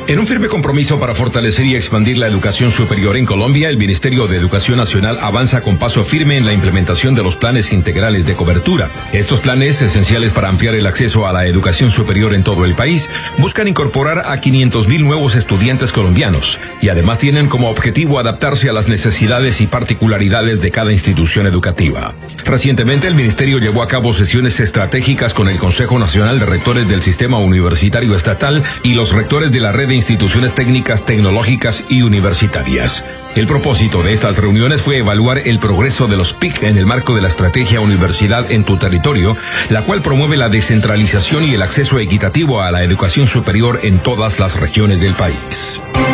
En un firme compromiso para fortalecer y expandir la educación superior en Colombia, el Ministerio de Educación Nacional avanza con paso firme en la implementación de los planes integrales de cobertura. Estos planes, esenciales para ampliar el acceso a la educación superior en todo el país, buscan incorporar a 500,000 nuevos estudiantes colombianos y además tienen como objetivo adaptarse a las necesidades y particularidades de cada institución educativa. Recientemente, el Ministerio llevó a cabo sesiones estratégicas con el Consejo Nacional de Rectores del Sistema Universitario Estatal y los rectores de la red de instituciones técnicas, tecnológicas y universitarias. El propósito de estas reuniones fue evaluar el progreso de los PIC en el marco de la estrategia Universidad en tu Territorio, la cual promueve la descentralización y el acceso equitativo a la educación superior en todas las regiones del país.